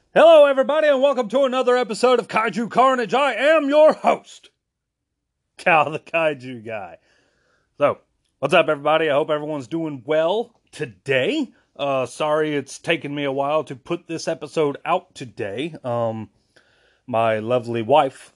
Hello, everybody, and welcome to another episode of Kaiju Carnage. I am your host, Cal the Kaiju Guy. So, what's up, everybody? I hope everyone's doing well today. Sorry it's taken me a while to put this episode out today. My lovely wife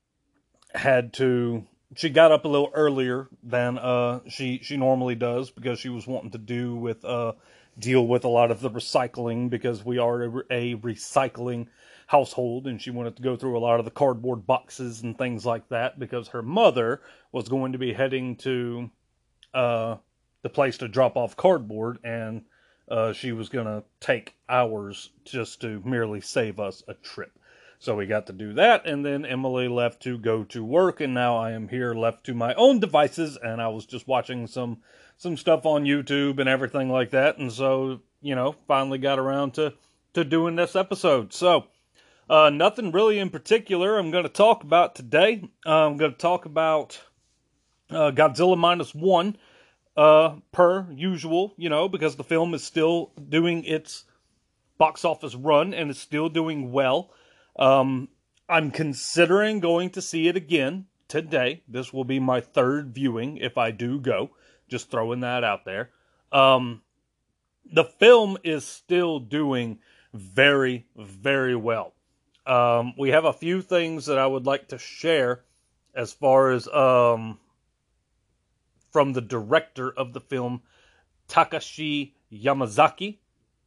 she got up a little earlier than she normally does because she was wanting to deal with a lot of the recycling because we are a recycling household, and she wanted to go through a lot of the cardboard boxes and things like that because her mother was going to be heading to the place to drop off cardboard, and she was going to take hours just to merely save us a trip. So we got to do that, and then Emily left to go to work, and now I am here left to my own devices, and I was just watching some stuff on YouTube and everything like that, and so, finally got around to doing this episode. So, nothing really in particular I'm going to talk about today. I'm going to talk about Godzilla Minus One, per usual, because the film is still doing its box office run, and it's still doing well. I'm considering going to see it again today. This will be my third viewing if I do go. Just throwing that out there. The film is still doing very, very well. We have a few things that I would like to share as far as from the director of the film, Takashi Yamazaki.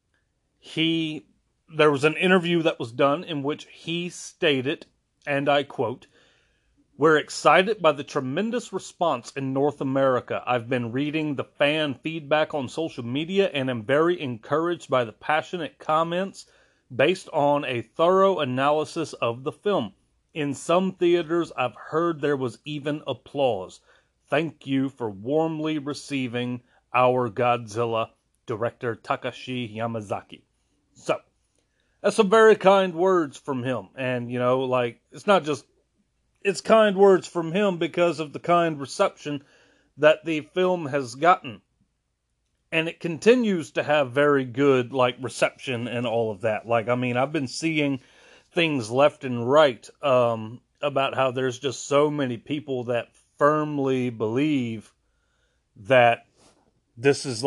There was an interview that was done in which he stated, and I quote, "We're excited by the tremendous response in North America. I've been reading the fan feedback on social media and am very encouraged by the passionate comments based on a thorough analysis of the film. In some theaters, I've heard there was even applause. Thank you for warmly receiving our Godzilla, director Takashi Yamazaki." So, that's some very kind words from him. And, it's kind words from him because of the kind reception that the film has gotten. And it continues to have very good, reception and all of that. I've been seeing things left and right, about how there's just so many people that firmly believe that this is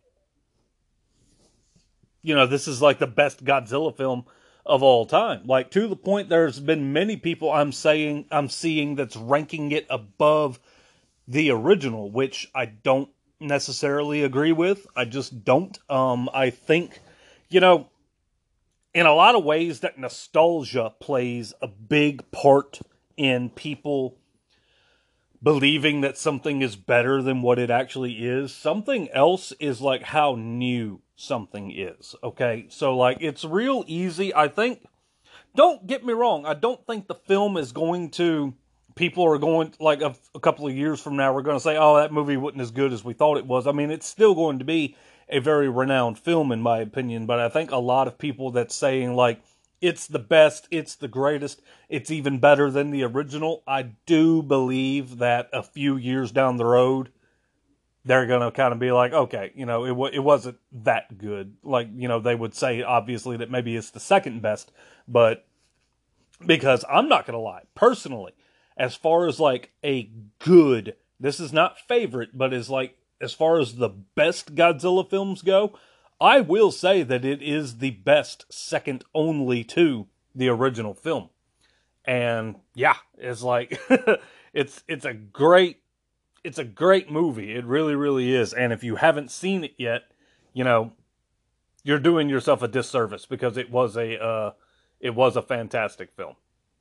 the best Godzilla film of all time. To the point there's been many people I'm seeing that's ranking it above the original, which I don't necessarily agree with. I just don't. I think, in a lot of ways that nostalgia plays a big part in people believing that something is better than what it actually is. Something else is how new something is, okay? So, it's real easy. I think, don't get me wrong, I don't think the film is going to, people are going, a couple of years from now, we're going to say, oh, that movie wasn't as good as we thought it was. It's still going to be a very renowned film, in my opinion, but I think a lot of people that's saying, it's the best, it's the greatest, it's even better than the original, I do believe that a few years down the road, they're going to kind of be okay, it wasn't that good. They would say, obviously, that maybe it's the second best, but because I'm not going to lie, personally, as far as a good, this is not favorite, but as far as the best Godzilla films go, I will say that it is the best, second only to the original film. And yeah, it's it's a great movie. It really, really is. And if you haven't seen it yet, you're doing yourself a disservice because it was a fantastic film.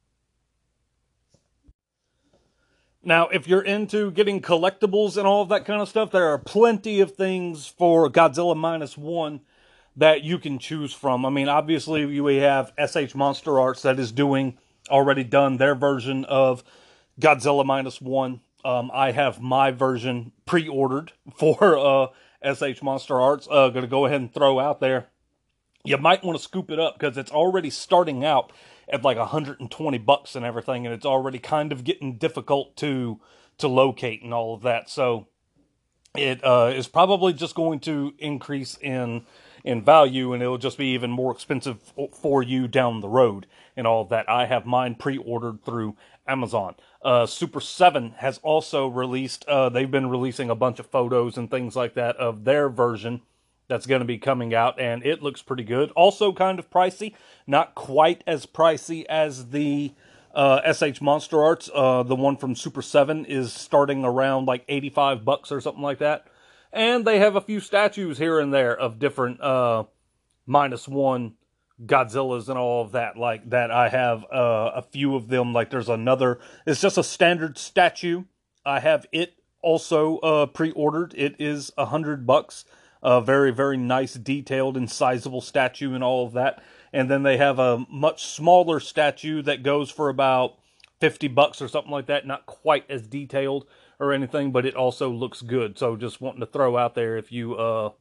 Now, if you're into getting collectibles and all of that kind of stuff, there are plenty of things for Godzilla Minus One that you can choose from. Obviously, we have SH Monster Arts that is already done their version of Godzilla Minus One. I have my version pre-ordered for SH Monster Arts. Going to go ahead and throw out there, you might want to scoop it up because it's already starting out at $120 and everything, and it's already kind of getting difficult to locate and all of that. So it is probably just going to increase in in value, and it'll just be even more expensive for you down the road and all of that. I have mine pre-ordered through Amazon. Super 7 has also released, they've been releasing a bunch of photos and things like that of their version that's going to be coming out, and it looks pretty good. Also kind of pricey, not quite as pricey as the SH Monster Arts. The one from Super 7 is starting around like $85 or something like that. And they have a few statues here and there of different -1 Godzillas and all of that. Like that, I have a few of them. Like there's another, it's just a standard statue. I have it also pre-ordered. It is $100. A very, very nice, detailed, and sizable statue and all of that. And then they have a much smaller statue that goes for about $50 or something like that. Not quite as detailed or anything, but it also looks good. So just wanting to throw out there, if you,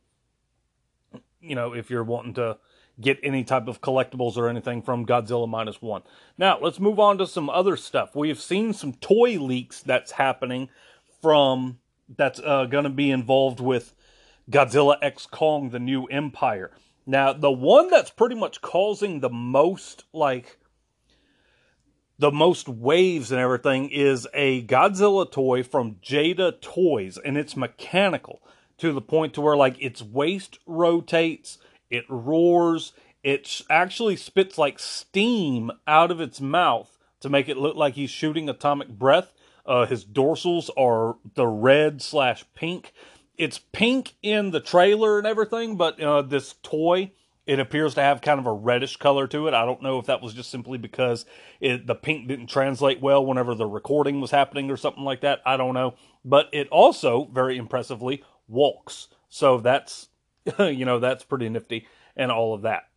if you're wanting to get any type of collectibles or anything from Godzilla -1. Now, let's move on to some other stuff. We have seen some toy leaks that's happening that's going to be involved with Godzilla X Kong, the New Empire. Now, the one that's pretty much causing the most waves and everything is a Godzilla toy from Jada Toys, and it's mechanical to the point to where like its waist rotates, it roars, it actually spits like steam out of its mouth to make it look like he's shooting atomic breath. His dorsals are the red/pink. It's pink in the trailer and everything, but this toy, it appears to have kind of a reddish color to it. I don't know if that was just simply because the pink didn't translate well whenever the recording was happening or something like that. I don't know. But it also, very impressively, walks. So that's, that's pretty nifty and all of that.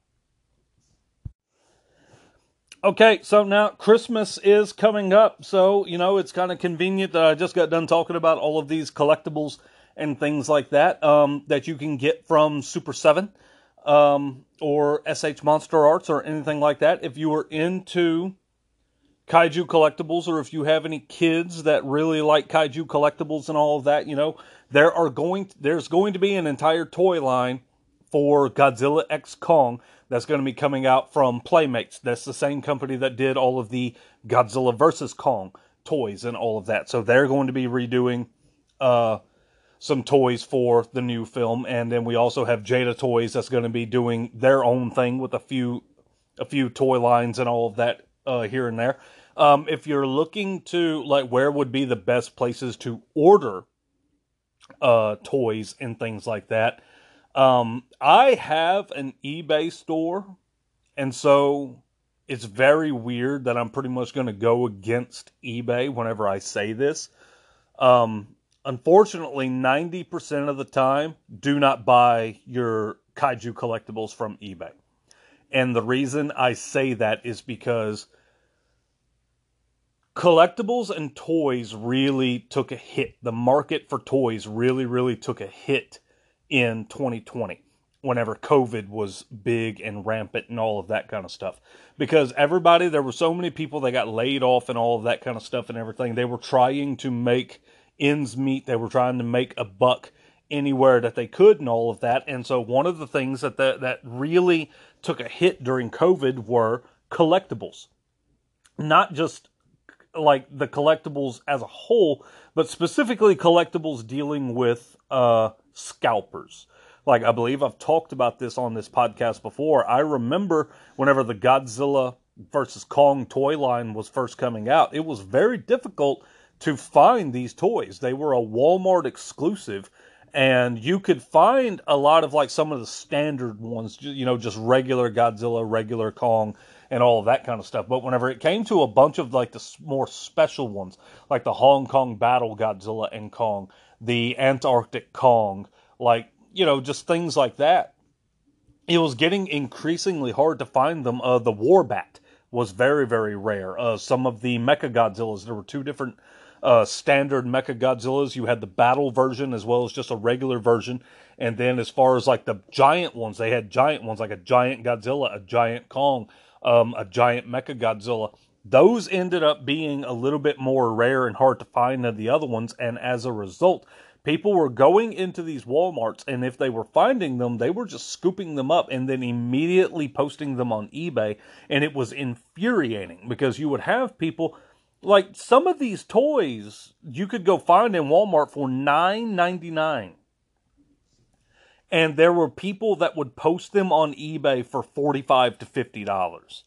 Okay, so now Christmas is coming up. So, it's kind of convenient that I just got done talking about all of these collectibles and things like that, that you can get from Super 7, or SH Monster Arts or anything like that. If you are into kaiju collectibles, or if you have any kids that really like kaiju collectibles and all of that, there's going to be an entire toy line for Godzilla X Kong that's going to be coming out from Playmates. That's the same company that did all of the Godzilla vs. Kong toys and all of that. So they're going to be redoing some toys for the new film, and then we also have Jada Toys that's going to be doing their own thing with a few toy lines and all of that here and there. If you're looking to like where would be the best places to order toys and things like that, I have an eBay store, and so it's very weird that I'm pretty much going to go against eBay whenever I say this. Unfortunately, 90% of the time, do not buy your kaiju collectibles from eBay. And the reason I say that is because collectibles and toys really took a hit. The market for toys really, really took a hit in 2020, whenever COVID was big and rampant and all of that kind of stuff. Because there were so many people that got laid off and all of that kind of stuff and everything. They were trying to make ends meet. They were trying to make a buck anywhere that they could and all of that. And so one of the things that really took a hit during COVID were collectibles. Not just like the collectibles as a whole, but specifically collectibles dealing with scalpers. Like, I believe I've talked about this on this podcast before. I remember whenever the Godzilla vs. Kong toy line was first coming out, it was very difficult to find these toys. They were a Walmart exclusive, and you could find a lot of like some of the standard ones, just regular Godzilla, regular Kong, and all of that kind of stuff. But whenever it came to a bunch of like the more special ones, like the Hong Kong Battle Godzilla and Kong, the Antarctic Kong, like, just things like that, it was getting increasingly hard to find them. The Warbat was very, very rare. Some of the Mechagodzillas, there were two different standard Mechagodzillas. You had the battle version as well as just a regular version. And then as far as like the giant ones, they had giant ones like a giant Godzilla, a giant Kong, a giant Mechagodzilla. Those ended up being a little bit more rare and hard to find than the other ones. And as a result, People were going into these Walmarts, and if they were finding them, they were just scooping them up and then immediately posting them on eBay. And it was infuriating because you would have people, like some of these toys you could go find in Walmart for $9.99. And there were people that would post them on eBay for $45 to $50.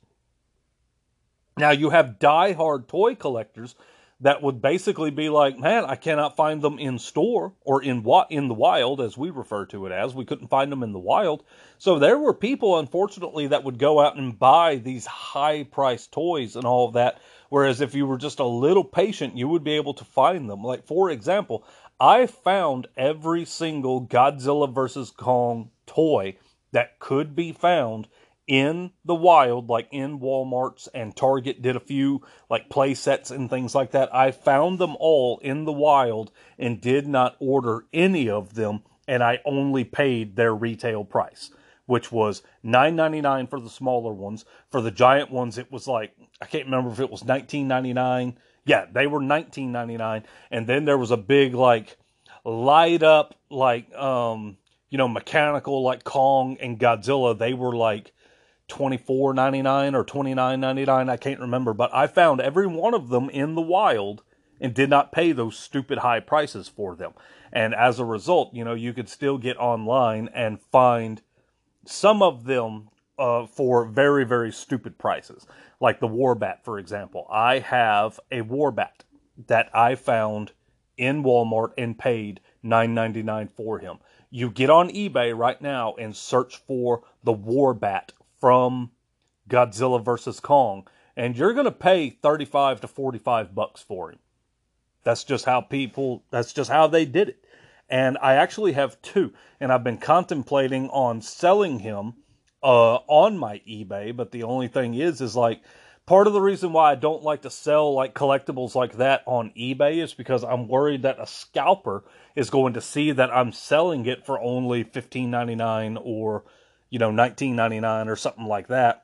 Now you have die-hard toy collectors that would basically be like, man, I cannot find them in store or in the wild, as we refer to it as. We couldn't find them in the wild. So there were people, unfortunately, that would go out and buy these high-priced toys and all of that. Whereas if you were just a little patient, you would be able to find them. Like, for example, I found every single Godzilla vs. Kong toy that could be found in the wild, like in Walmarts, and Target did a few like play sets and things like that. I found them all in the wild and did not order any of them, and I only paid their retail price, which was $9.99 for the smaller ones. For the giant ones, it was like, I can't remember if it was $19.99. Yeah, they were $19.99. And then there was a big like light up like mechanical like Kong and Godzilla. They were like $24.99 or $29.99, I can't remember, but I found every one of them in the wild and did not pay those stupid high prices for them. And as a result, you could still get online and find some of them for very, very stupid prices. Like the Warbat, for example. I have a Warbat that I found in Walmart and paid $9.99 for him. You get on eBay right now and search for the Warbat from Godzilla vs. Kong, and you're going to pay $35 to $45 for him. That's just how they did it. And I actually have two, and I've been contemplating on selling him on my eBay, but the only thing is like, part of the reason why I don't like to sell like collectibles like that on eBay is because I'm worried that a scalper is going to see that I'm selling it for only $15.99 or $19.99 or something like that.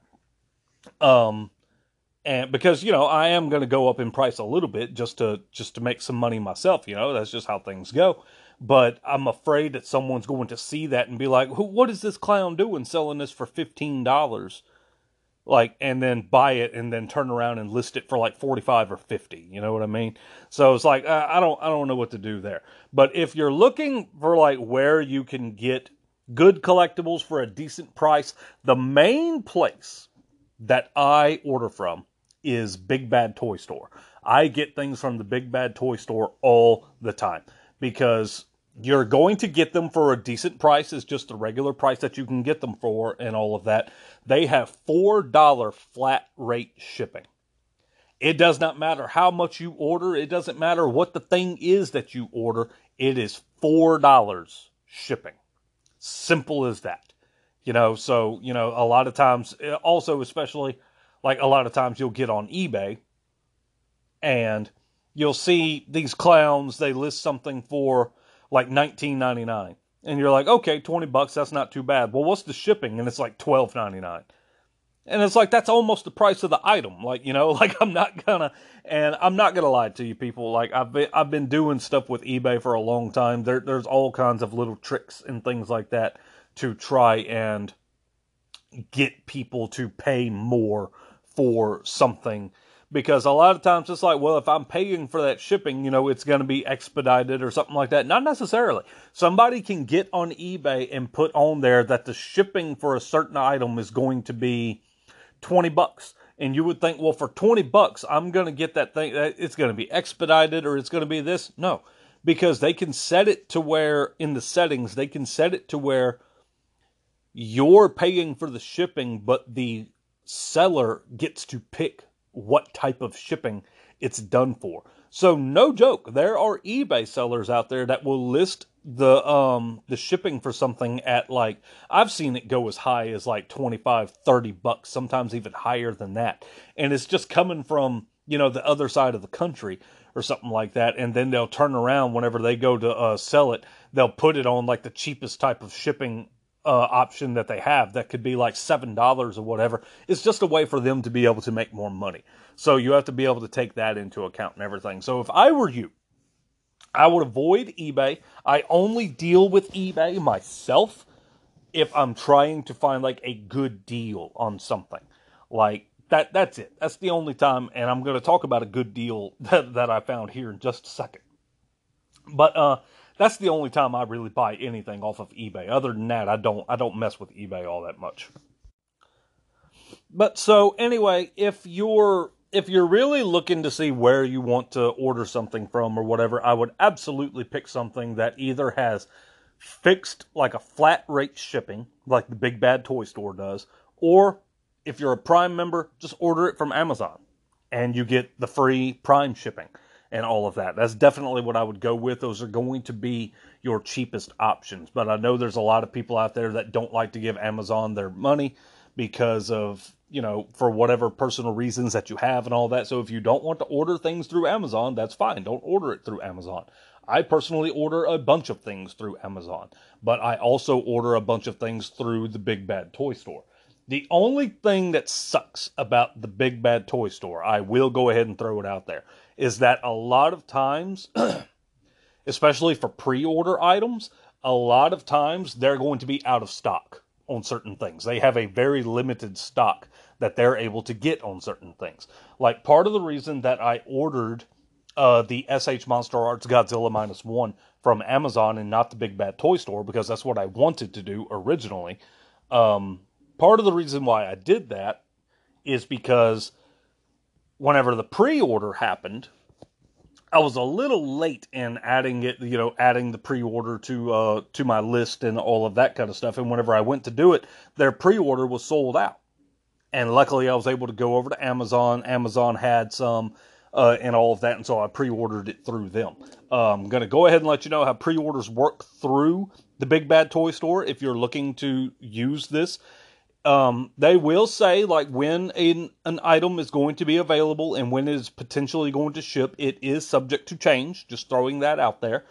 And because, I am going to go up in price a little bit just to make some money myself, that's just how things go. But I'm afraid that someone's going to see that and be like, what is this clown doing selling this for $15? Like, and then buy it and then turn around and list it for like 45 or 50. You know what I mean? So it's like, I don't know what to do there. But if you're looking for like where you can get good collectibles for a decent price, the main place that I order from is Big Bad Toy Store. I get things from the Big Bad Toy Store all the time because you're going to get them for a decent price. It's just the regular price that you can get them for and all of that. They have $4 flat rate shipping. It does not matter how much you order. It doesn't matter what the thing is that you order. It is $4 shipping. Simple as that. So, a lot of times, also especially, like a lot of times you'll get on eBay and you'll see these clowns, they list something for like $19.99. And you're like, okay, $20, that's not too bad. Well, what's the shipping? And it's like $12.99. And it's like, that's almost the price of the item. Like, like I'm not gonna lie to you people. Like I've been doing stuff with eBay for a long time. There's all kinds of little tricks and things like that to try and get people to pay more for something. Because a lot of times it's like, well, if I'm paying for that shipping, it's going to be expedited or something like that. Not necessarily. Somebody can get on eBay and put on there that the shipping for a certain item is going to be $20. And you would think, well, for $20, I'm going to get that thing. It's going to be expedited or it's going to be this. No, because they can set it to where in the settings, they can set it to where you're paying for the shipping, but the seller gets to pick what type of shipping it's done for. So no joke, there are eBay sellers out there that will list the shipping for something at like, I've seen it go as high as like $25-$30, sometimes even higher than that. And it's just coming from, the other side of the country or something like that. And then they'll turn around whenever they go to sell it, they'll put it on like the cheapest type of shipping option that they have that could be like $7 or whatever. It's just a way for them to be able to make more money. So you have to be able to take that into account and everything. So if I were you, I would avoid eBay. I only deal with eBay myself if I'm trying to find like a good deal on something. Like that's it. That's the only time, and I'm going to talk about a good deal that I found here in just a second. But that's the only time I really buy anything off of eBay. Other than that, I don't mess with eBay all that much. But so anyway, if you're really looking to see where you want to order something from or whatever, I would absolutely pick something that either has fixed like a flat rate shipping, like the Big Bad Toy Store does, or if you're a Prime member, just order it from Amazon and you get the free Prime shipping and all of that. That's definitely what I would go with. Those are going to be your cheapest options. But I know there's a lot of people out there that don't like to give Amazon their money because of, for whatever personal reasons that you have and all that. So if you don't want to order things through Amazon, that's fine. Don't order it through Amazon. I personally order a bunch of things through Amazon, but I also order a bunch of things through the Big Bad Toy Store. The only thing that sucks about the Big Bad Toy Store, I will go ahead and throw it out there, is that a lot of times, especially for pre-order items, a lot of times they're going to be out of stock on certain things. They have a very limited stock that they're able to get on certain things. Like part of the reason that I ordered the SH Monster Arts Godzilla -1 from Amazon and not the Big Bad Toy Store, because that's what I wanted to do originally. Part of the reason why I did that is because whenever the pre-order happened, I was a little late in adding it, adding the pre-order to my list and all of that kind of stuff. And whenever I went to do it, their pre-order was sold out. And luckily, I was able to go over to Amazon. Amazon had some and all of that, and so I pre-ordered it through them. I'm going to go ahead and let you know how pre-orders work through the Big Bad Toy Store if you're looking to use this. They will say like when an item is going to be available and when it is potentially going to ship. It is subject to change, just throwing that out there.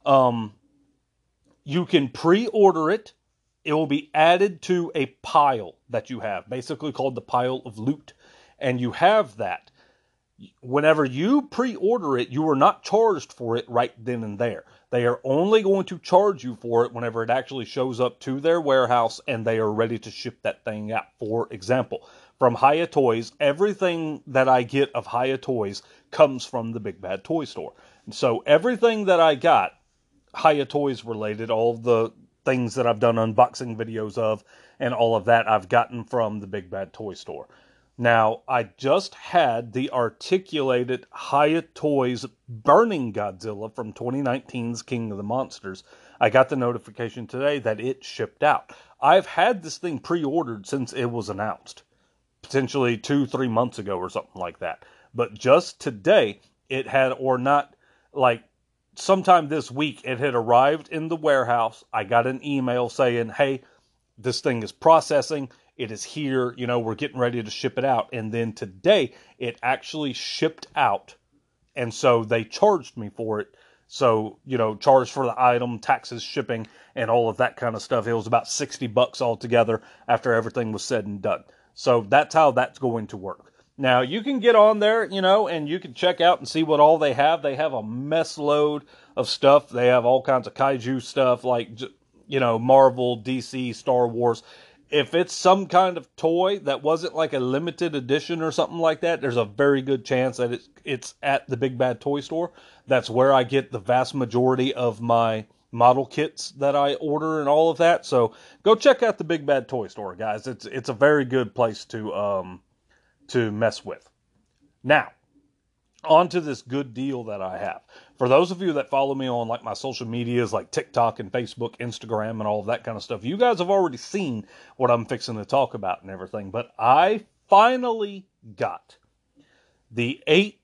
You can pre-order it. It will be added to a pile that you have, basically called the pile of loot. And you have that. Whenever you pre-order it, you are not charged for it right then and there. They are only going to charge you for it whenever it actually shows up to their warehouse and they are ready to ship that thing out. For example, from Hiya Toys, everything that I get of Hiya Toys comes from the Big Bad Toy Store. And so everything that I got, Hiya Toys related, all of the things that I've done unboxing videos of and all of that, I've gotten from the Big Bad Toy Store. Now, I just had the articulated Hiya Toys Burning Godzilla from 2019's King of the Monsters. I got the notification today that it shipped out. I've had this thing pre-ordered since it was announced, potentially 2-3 months ago or something like that. But just today, it had, or not, like sometime this week, it had arrived in the warehouse. I got an email saying, hey, this thing is processing. It is here, we're getting ready to ship it out. And then today, it actually shipped out. And so they charged me for it. So, charged for the item, taxes, shipping, and all of that kind of stuff. It was about $60 altogether after everything was said and done. So that's how that's going to work. Now, you can get on there, and you can check out and see what all they have. They have a mess load of stuff. They have all kinds of kaiju stuff like, Marvel, DC, Star Wars. If it's some kind of toy that wasn't like a limited edition or something like that, there's a very good chance that it's at the Big Bad Toy Store. That's where I get the vast majority of my model kits that I order and all of that. So go check out the Big Bad Toy Store, guys. It's a very good place to mess with. Now, on to this good deal that I have. For those of you that follow me on like my social medias like TikTok and Facebook, Instagram, and all of that kind of stuff, you guys have already seen what I'm fixing to talk about and everything. But I finally got the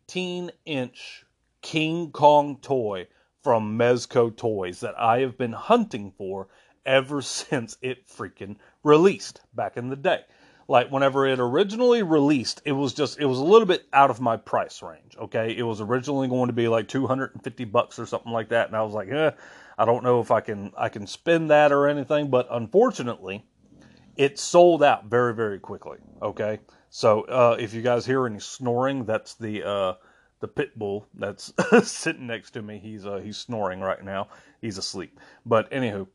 18-inch King Kong toy from Mezco Toys that I have been hunting for ever since it freaking released back in the day. Like, whenever it originally released, it was a little bit out of my price range, okay? It was originally going to be like $250 or something like that, and I was like, I don't know if I can spend that or anything, but unfortunately, it sold out very, very quickly, okay? So, if you guys hear any snoring, that's the the pit bull that's sitting next to me. He's snoring right now. He's asleep. But anywho,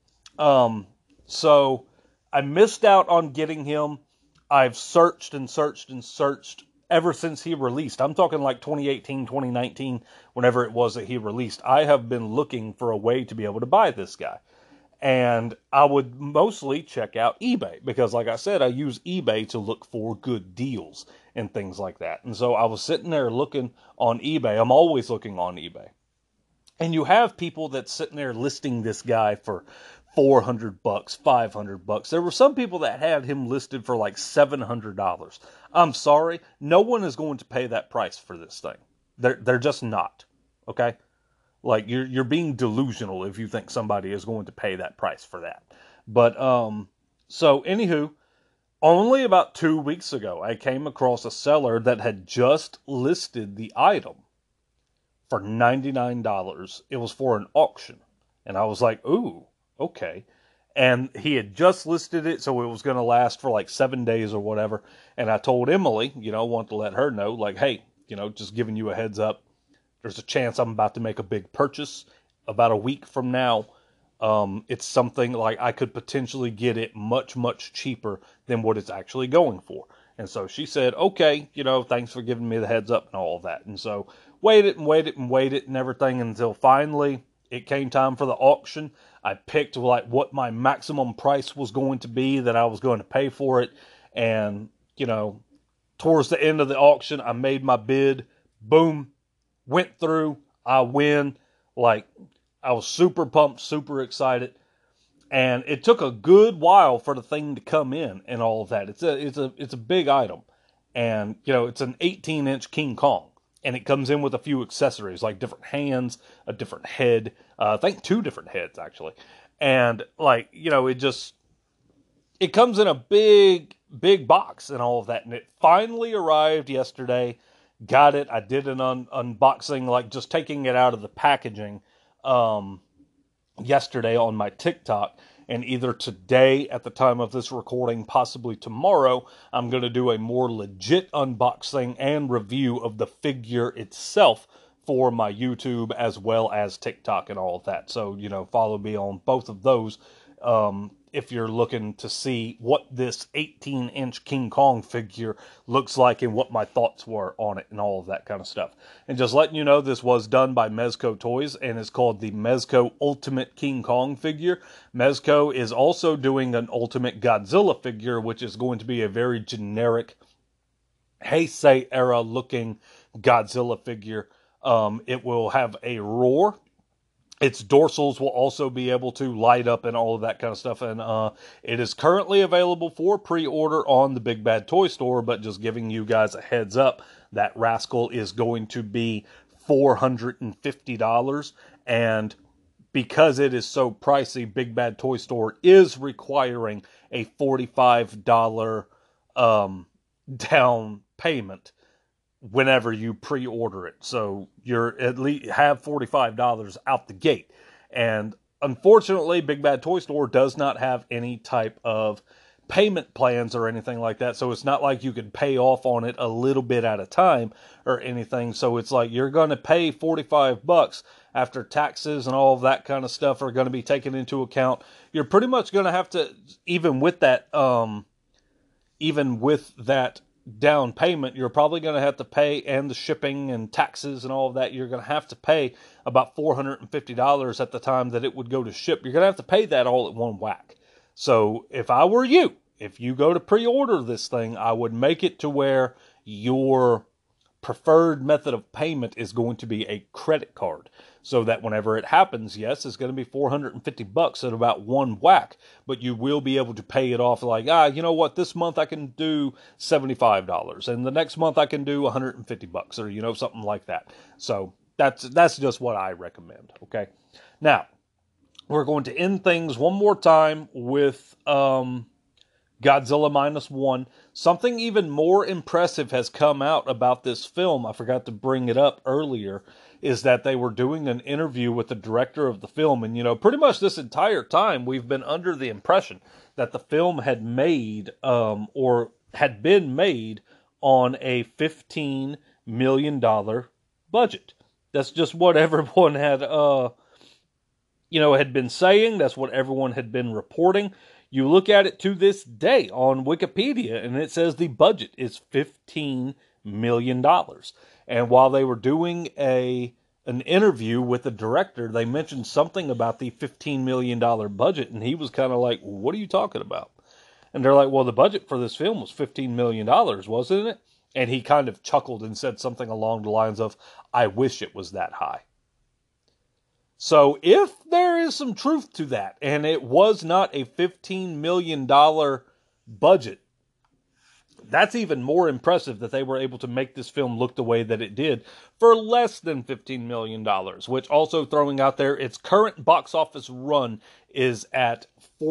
so I missed out on getting him. I've searched and searched and searched ever since he released. I'm talking like 2018, 2019, whenever it was that he released. I have been looking for a way to be able to buy this guy. And I would mostly check out eBay because, like I said, I use eBay to look for good deals and things like that. And so I was sitting there looking on eBay. I'm always looking on eBay. And you have people that's sitting there listing this guy for $400, $500. There were some people that had him listed for like $700. I'm sorry, no one is going to pay that price for this thing. They're just not. Okay? Like you're being delusional if you think somebody is going to pay that price for that. But so anywho, only about 2 weeks ago I came across a seller that had just listed the item for $99. It was for an auction. And I was like, ooh, okay. And he had just listed it, so it was going to last for like 7 days or whatever. And I told Emily, want to let her know, like, hey, just giving you a heads up. There's a chance I'm about to make a big purchase about a week from now. It's something like I could potentially get it much, much cheaper than what it's actually going for. And so she said, okay, thanks for giving me the heads up and all of that. And so waited and waited and waited and everything until finally it came time for the auction. I picked like what my maximum price was going to be that I was going to pay for it. And, towards the end of the auction, I made my bid. Boom. Went through, I win. Like, I was super pumped, super excited. And it took a good while for the thing to come in and all of that. It's a big item. And, it's an 18-inch King Kong. And it comes in with a few accessories, like different hands, a different head. I think 2 different heads, actually. And, like, it comes in a big, big box and all of that. And it finally arrived yesterday. Got it. I did an unboxing, like just taking it out of the packaging yesterday on my TikTok. And either today at the time of this recording, possibly tomorrow, I'm going to do a more legit unboxing and review of the figure itself for my YouTube as well as TikTok and all of that. So, follow me on both of those. If you're looking to see what this 18-inch King Kong figure looks like and what my thoughts were on it and all of that kind of stuff. And just letting you know, this was done by Mezco Toys and is called the Mezco Ultimate King Kong figure. Mezco is also doing an Ultimate Godzilla figure, which is going to be a very generic Heisei era looking Godzilla figure. It will have a roar. Its dorsals will also be able to light up and all of that kind of stuff. And it is currently available for pre-order on the Big Bad Toy Store, but just giving you guys a heads up, that rascal is going to be $450. And because it is so pricey, Big Bad Toy Store is requiring a $45 down payment whenever you pre-order it. So you're at least have $45 out the gate. And unfortunately, Big Bad Toy Store does not have any type of payment plans or anything like that. So it's not like you can pay off on it a little bit at a time or anything. So it's like you're going to pay $45 after taxes and all of that kind of stuff are going to be taken into account. You're pretty much going to have to, even with that down payment, you're probably going to have to pay, and the shipping and taxes and all of that, you're going to have to pay about $450 at the time that it would go to ship. You're going to have to pay that all at one whack. So if I were you, if you go to pre-order this thing, I would make it to where your preferred method of payment is going to be a credit card, so that whenever it happens, yes, it's going to be $450 at about one whack, but you will be able to pay it off like, you know what, this month I can do $75, and the next month I can do $150, or, something like that. So that's just what I recommend, okay? Now, we're going to end things one more time with Godzilla -1. Something even more impressive has come out about this film. I forgot to bring it up earlier, is that they were doing an interview with the director of the film. And, pretty much this entire time, we've been under the impression that the film had made, or had been made on a $15 million budget. That's just what everyone had, had been saying. That's what everyone had been reporting. You look at it to this day on Wikipedia, and it says the budget is $15 million. And while they were doing an interview with the director, they mentioned something about the $15 million budget, and he was kind of like, what are you talking about? And they're like, well, the budget for this film was $15 million, wasn't it? And he kind of chuckled and said something along the lines of, I wish it was that high. So if there is some truth to that, and it was not a $15 million budget, that's even more impressive that they were able to make this film look the way that it did for less than $15 million, which also throwing out there, its current box office run is at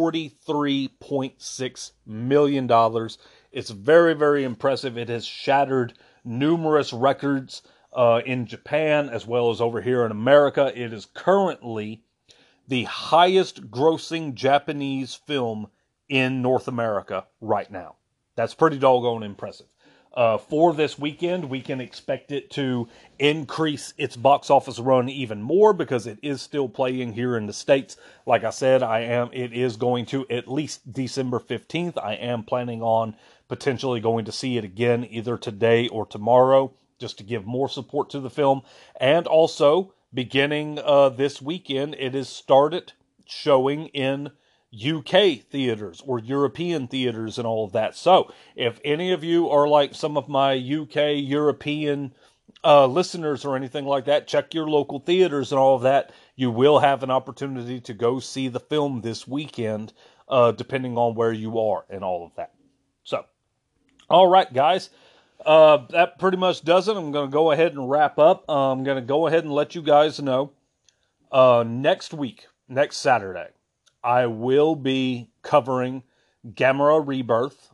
$43.6 million. It's very, very impressive. It has shattered numerous records in Japan as well as over here in America. It is currently the highest grossing Japanese film in North America right now. That's pretty doggone impressive. For this weekend, we can expect it to increase its box office run even more because it is still playing here in the States. Like I said, it is going to at least December 15th. I am planning on potentially going to see it again either today or tomorrow just to give more support to the film. And also, beginning this weekend, it is started showing in UK theaters or European theaters and all of that. So, if any of you are like some of my UK, European listeners or anything like that, check your local theaters and all of that. You will have an opportunity to go see the film this weekend, depending on where you are and all of that. So, all right, guys. That pretty much does it. I'm going to go ahead and wrap up. I'm going to go ahead and let you guys know, next week, next Saturday, I will be covering Gamera Rebirth.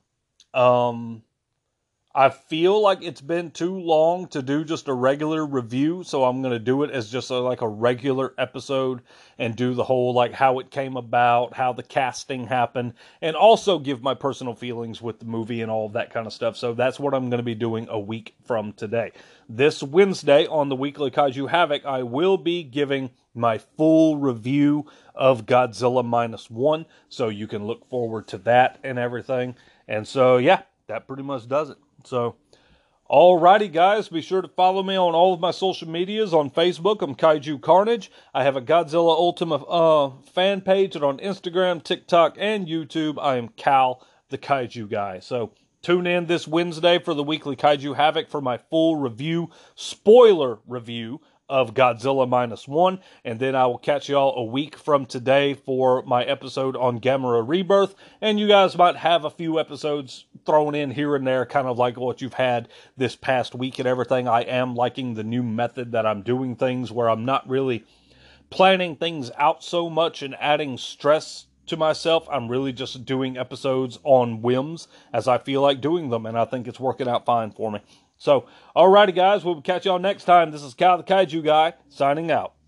I feel like it's been too long to do just a regular review, so I'm going to do it as just like a regular episode and do the whole like how it came about, how the casting happened, and also give my personal feelings with the movie and all of that kind of stuff. So that's what I'm going to be doing a week from today. This Wednesday on the Weekly Kaiju Havoc, I will be giving my full review of Godzilla -1, so you can look forward to that and everything. And so, yeah, that pretty much does it. So, alrighty, guys, be sure to follow me on all of my social medias. On Facebook, I'm Kaiju Carnage. I have a Godzilla Ultima fan page, and on Instagram, TikTok, and YouTube, I am Cal, the Kaiju Guy. So, tune in this Wednesday for the Weekly Kaiju Havoc for my full review, spoiler review, of Godzilla -1, and then I will catch y'all a week from today for my episode on Gamera Rebirth, and you guys might have a few episodes thrown in here and there, kind of like what you've had this past week and everything. I am liking the new method that I'm doing things, where I'm not really planning things out so much and adding stress to myself. I'm really just doing episodes on whims as I feel like doing them, and I think it's working out fine for me. So, alrighty guys, we'll catch y'all next time. This is Cal the Kaiju Guy, signing out.